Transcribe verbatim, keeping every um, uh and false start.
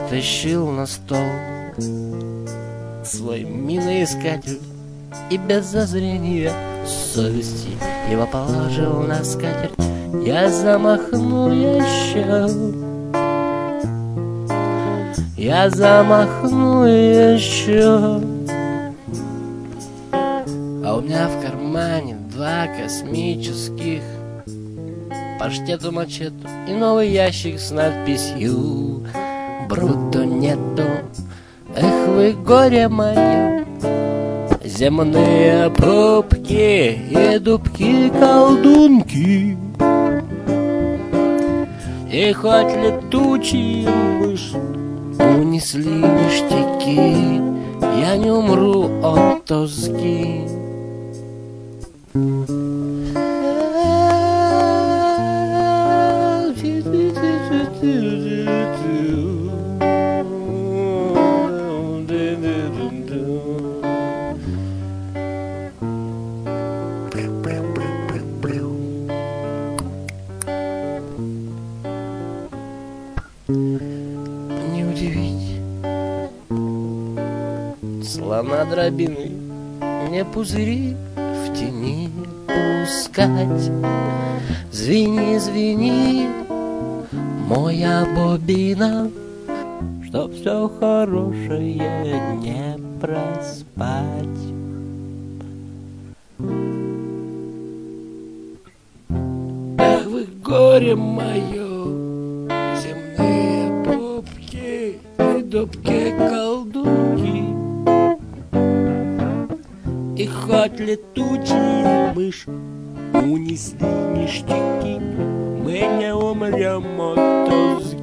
тащил на стол свой миноискатель и без зазрения совести его положил на скатерть. Я замахну еще, я замахну еще, а у меня в кармане два космических паштету, мачету и новый ящик с надписью «Брутто нету». Эх вы, горе мое, земные пробки и дубки-колдунки, и хоть летучие мыши унесли ништяки, я не умру от тоски. Не удивить слона дробины, мне пузыри в тени пускать. Звени, звени, моя бобина, чтоб все хорошее не проспать. Ах вы, горе мое, земные попки и дубки-колдунки, и хоть летучие мыши унесли ништяки, мы не умрем от тоски.